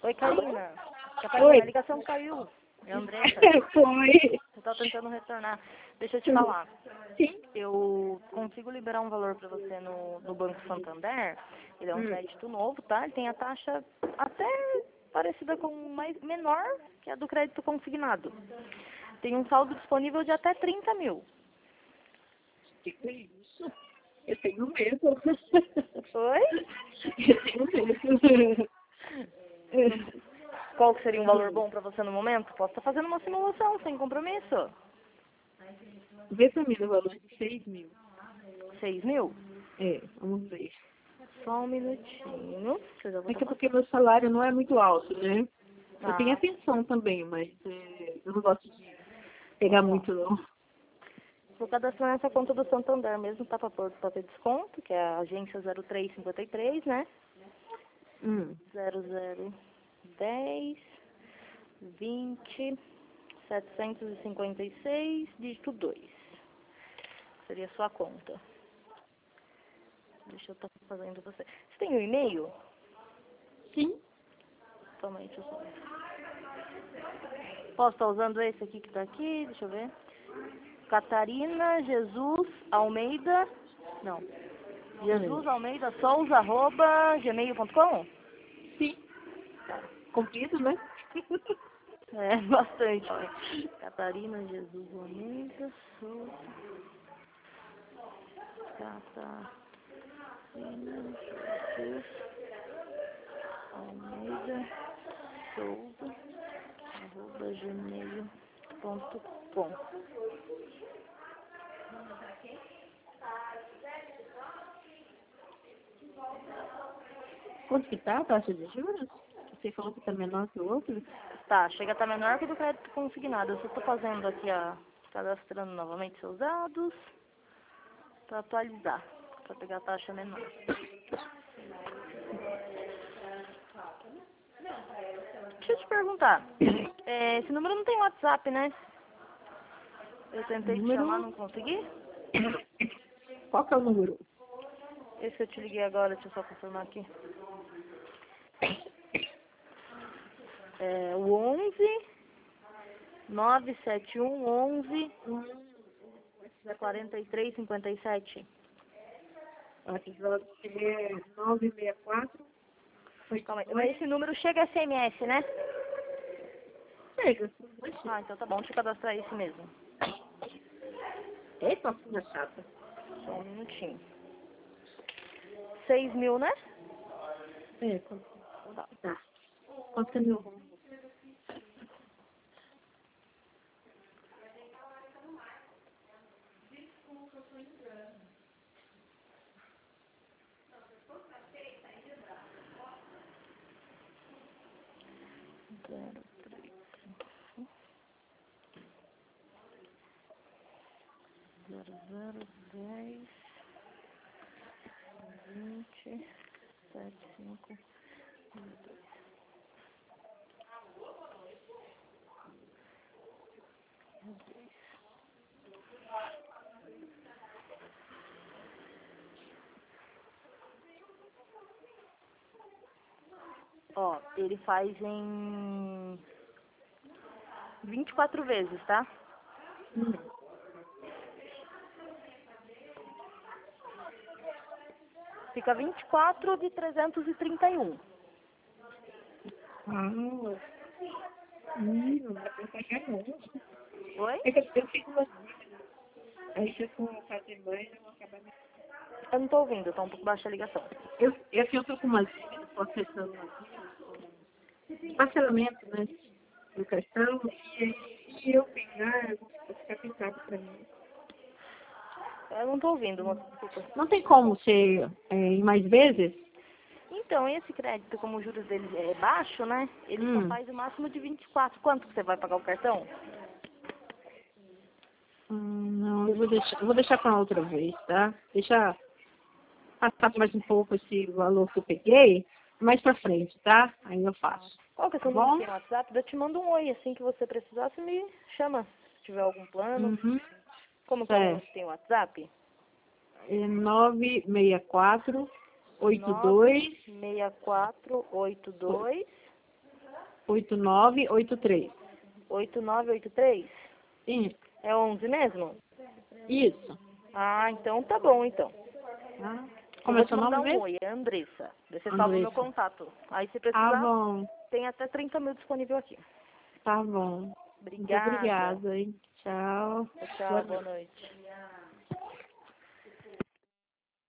Oi, Karina. Oi. A ligação caiu. É a Andressa. Foi. Eu tô tentando retornar. Deixa eu te falar. Sim. Eu consigo liberar um valor para você no Banco Santander. Ele é um crédito novo, tá? Ele tem a taxa até parecida com menor que a do crédito consignado. Tem um saldo disponível de até 30 mil. Que é isso? Eu tenho medo. Oi? Eu tenho medo. Qual que seria um valor bom para você no momento? Posso estar fazendo uma simulação sem compromisso. Vê pra mim no valor de 6 mil. 6 mil? É, vamos ver. Só um minutinho. Que eu já vou É que é estar porque meu salário não é muito alto, né? Eu tenho Tá. a pensão também, mas eu não gosto de pegar muito, não. Vou cadastrar nessa conta do Santander mesmo, tá? Pra ter desconto, que é a agência 0353, né? 0010 20 756, dígito 2. Seria a sua conta. Deixa eu estar fazendo você. Você tem um e-mail? Sim. Toma aí, deixa eu só. Posso estar usando esse aqui que tá aqui? Deixa eu ver. Catarina Jesus Almeida. Não. Jesus Almeida Souza, @gmail.com? Sim. Comprido, né? É, bastante. Catarina Jesus Almeida Souza. Catarina Jesus Almeida Souza, @gmail.com. Quanto que tá a taxa de juros? Você falou que tá menor que o outro? Tá, chega a estar menor que do crédito consignado. Eu só estou fazendo aqui cadastrando novamente seus dados para atualizar, para pegar a taxa menor. Deixa eu te perguntar, esse número não tem WhatsApp, né? Eu tentei te chamar, Número... não consegui? Qual que é o número? Esse que eu te liguei agora, deixa eu só confirmar aqui. É o 11 971 11 4357. Aqui vai ser 964. Calma aí. Mas esse número chega SMS, né? Chega. Ah, então tá bom, deixa eu cadastrar esse mesmo. Eita, filha chata. Só um minutinho. 6 mil, né? É, tá. Quanto que é meu? Zero, 10 20 75 2. Ó, ele faz em 24 vezes, tá? Fica 24 de 331. Não dá pra pagar não. Oi? É que eu fico umas dívidas. Aí se eu for fazer mais, eu vou acabar... Eu não tô ouvindo, tá um pouco baixa a ligação. Eu tô com umas dívidas, tô acessando umas dívidas, parcelamento, né, do cartão, e se eu pegar, eu vou ficar pesado pra mim. Eu não tô ouvindo, moça, desculpa. Não tem como ser em mais vezes? Então, esse crédito, como o juros dele é baixo, né? Ele só faz o máximo de 24. Quanto que você vai pagar o cartão? Não, eu vou deixar para outra vez, tá? Deixa passar mais um pouco esse valor que eu peguei, mais pra frente, tá? Aí eu faço. Qual que é o seu Tá número bom? aqui no WhatsApp? Eu te mando um oi, assim que você precisar, você me chama, se tiver algum plano. Como que é o número que tem o WhatsApp? É 964 82 96482 8983. 8983? Isso. É 11 mesmo? Isso. Ah, então tá bom, então. Ah, Eu como é vou te seu mandar nome um mesmo? oi, é Andressa. Daí você salva o meu Andressa. contato. Aí se Tá precisar, bom. tem até 30 mil disponível aqui. Tá bom. Muito Obrigada. obrigada, hein? Tchau. Tchau, boa noite.